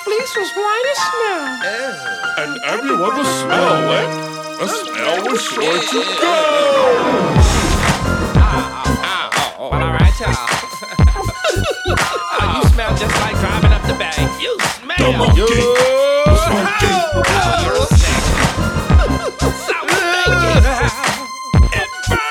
place was white as snow. And everyone was smelling. The smell was sure to go. Well, alright, y'all. You smell just like driving up the bay. You smell. The monkey was funky. You're sick. So thinking. It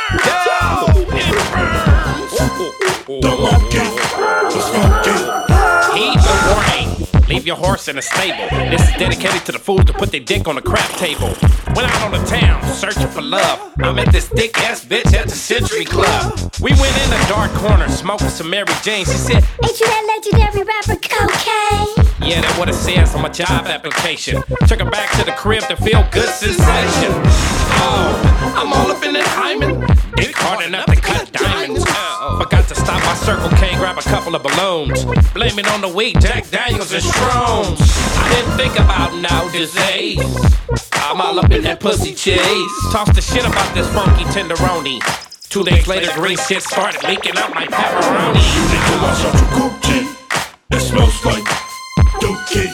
burns. The monkey was funky. Heed the warning. Leave your horse in a stable. This is dedicated to the fools that put their dick on the crap table. Went out on the town, searching for love. I met this thick-ass bitch at the Century Club. We went in a dark corner, smoking some Mary Jane. She said, "Ain't you that legendary rapper Cocaine?" yeah, that's what it says on my job application. Took her back to the crib to feel good sensation. Oh, I'm all up in that hymen. Dick hard enough to cut diamonds. Forgot to stop by Circle K, grab a couple of balloons. Blame it on the weed, Jack Daniels and Stroms. I didn't think about no disease. I'm all up in that pussy cheese. Tossed the shit about this funky tenderoni. 2 days later, green shit started leaking out my pepperoni. You need to wash out your Gucci. It smells like dookie.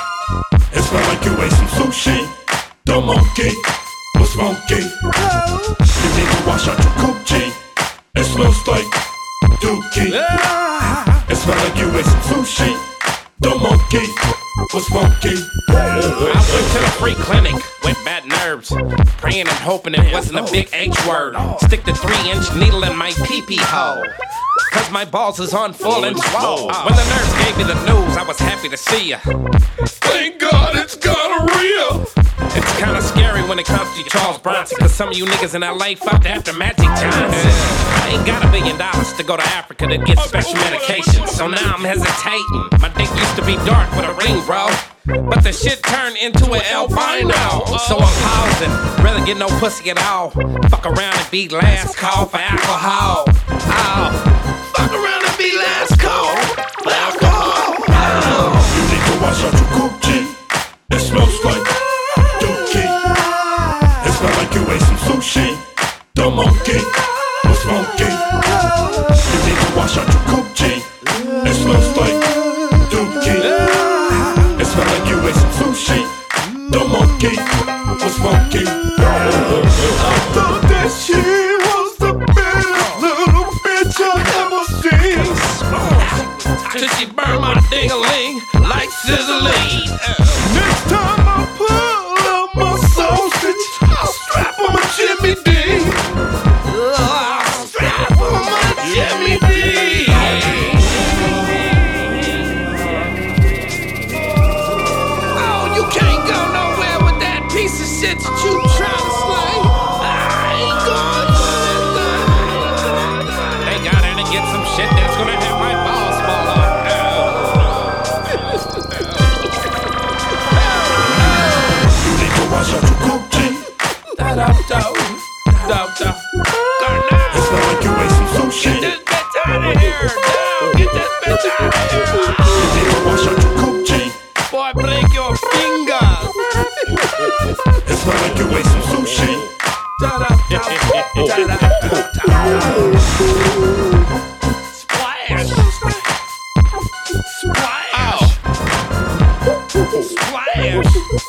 It smells like you ate some sushi. The monkey was funky. You need to wash out your Gucci. It smells like dookie. It smells like you ate some sushi. The monkey was funky. I went to the free clinic with bad nerves, praying and hoping it wasn't a big H word. Stick the 3-inch needle in my pee-pee hole, cause my balls is on full and swole. When the nurse gave me the news, I was happy to see ya. Thank God it's gonorrhea. It's kinda scary when it comes to Charles Bronson, cause some of you niggas in LA fucked after Magic Johnson. I ain't got $1 billion to go to Africa to get special medication, so now I'm hesitating. My dick used to be dark with a ring, bro, but the shit turned into an albino. So I'm pausing, rather get no pussy at all. Fuck around and be last call for alcohol. Oh, fuck around and be last call for alcohol. Oh. You need to wash out your Gucci. It smells like dookie. It smells like you ate some sushi. The monkey was funky. You need to wash out your Gucci. It smells like dookie. It smells like you ate some sushi. The monkey was funky. I thought that she was the baddest little bitch I've ever seen. Till she burn my ding-a-ling like sizzling. Next time I pull out my sausage, I'll strap on my Jimmy D. I'll strap on my Jimmy D. Oh, you can't go nowhere with that piece of shit that you tryna slay. I ain't going to. They got in to get some shit that's gonna have my balls fall off. You need to wash out your Gucci. It smells like you ate some sushi. Get this bitch out of here! No, get this bitch out of here! You need to wash out your Gucci. Boy, break your fingers! It smells like you ate some sushi. Splash! Splash! Splash!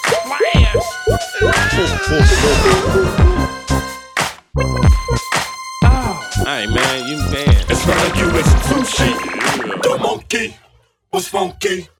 Hey man, you bad. It smells like you ate some sushi. The monkey was funky.